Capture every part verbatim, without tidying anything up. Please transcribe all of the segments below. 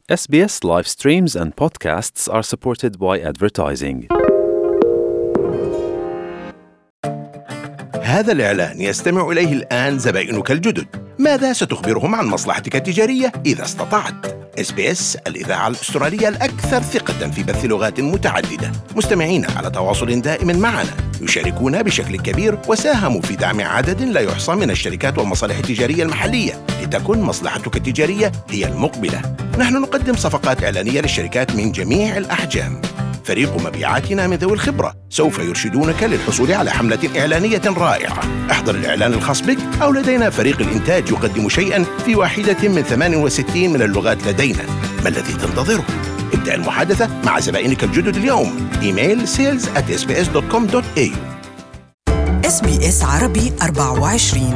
S B S live streams and podcasts are supported by advertising. هذا الإعلان يستمع إليه الآن زبائنك الجدد. ماذا ستخبرهم عن مصلحتك التجارية إذا استطعت؟ إس بي إس الإذاعة الأسترالية الأكثر ثقة في بث لغات متعددة. مستمعين على تواصل دائم معنا، يشاركون بشكل كبير وساهموا في دعم عدد لا يحصى من الشركات والمصالح التجارية المحلية لتكن مصلحتك التجارية هي المقبلة. نحن نقدم صفقات إعلانية للشركات من جميع الأحجام. فريق مبيعاتنا من ذوي الخبرة سوف يرشدونك للحصول على حملة إعلانية رائعة. احضر الإعلان الخاص بك أو لدينا فريق الإنتاج يقدم شيئا في واحدة من ثمان وستين من اللغات لدينا. ما الذي تنتظره؟ ابدأ المحادثة مع زبائنك الجدد اليوم. إيميل sales at s b s dot com dot a u. إس بي إس عربي أربعة وعشرين.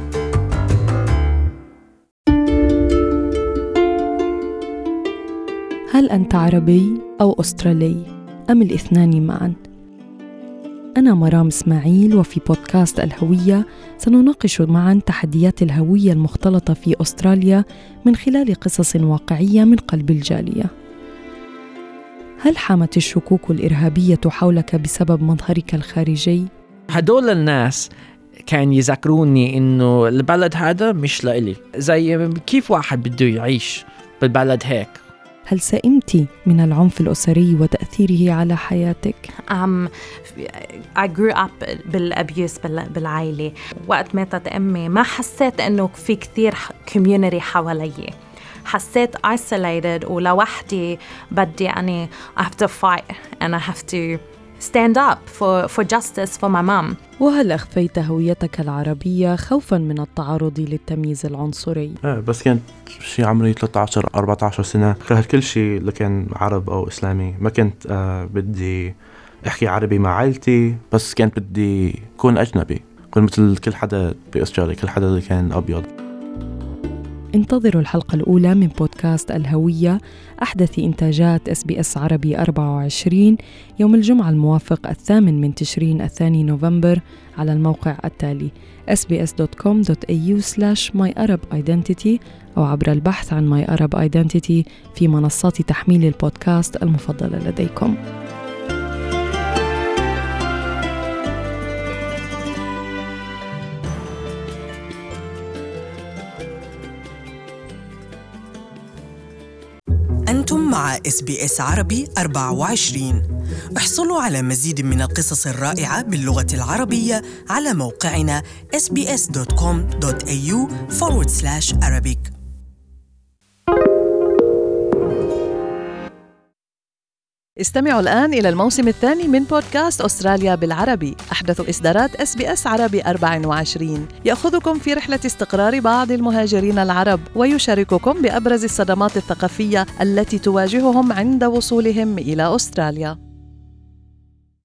هل أنت عربي أو أسترالي أم الاثنان معاً؟ أنا مرام إسماعيل، وفي بودكاست الهوية سنناقش معاً تحديات الهوية المختلطة في أستراليا من خلال قصص واقعية من قلب الجالية. هل حامت الشكوك الإرهابية حولك بسبب مظهرك الخارجي؟ هدول الناس كان يذكروني إنه البلد هذا مش لإلي، زي كيف واحد بده يعيش بالبلد هيك. هل سئمتِ من العنف الأسري وتأثيره على حياتك؟ Um, I grew up بالأبيوس بالعائلة. وقت ماتت أمي ما حسيت إنه في كثير community حوالي. حسيت isolated ولوحدي. بدي أني I have to fight and I have to stand up for for justice for my mom. وهل أخفيت هويتك العربية خوفاً من التعرض للتمييز العنصري؟ آه بس كانت شي عمري ثلاثة عشر أربعة عشر سنة، كرهت كل شيء اللي كان عرب أو إسلامي. ما كنت آه بدي أحكي عربي مع عائلتي، بس كانت بدي أكون أجنبي، كنت مثل كل حدا بأستراليا، كل حدا اللي كان أبيض. انتظروا الحلقة الأولى من بودكاست الهوية، أحدث إنتاجات إس بي إس عربي أربعة وعشرين، يوم الجمعة الموافق الثامن من تشرين الثاني نوفمبر على الموقع التالي s b s dot com dot a u slash my arab identity أو عبر البحث عن my arab identity في منصات تحميل البودكاست المفضلة لديكم. أنتم مع إس بي إس عربي أربعة وعشرين. احصلوا على مزيد من القصص الرائعة باللغة العربية على موقعنا s b s dot com dot a u forward slash arabic. استمعوا الآن إلى الموسم الثاني من بودكاست أستراليا بالعربي، أحدث إصدارات إس بي إس عربي أربعة وعشرين، يأخذكم في رحلة استقرار بعض المهاجرين العرب ويشارككم بأبرز الصدمات الثقافية التي تواجههم عند وصولهم إلى أستراليا.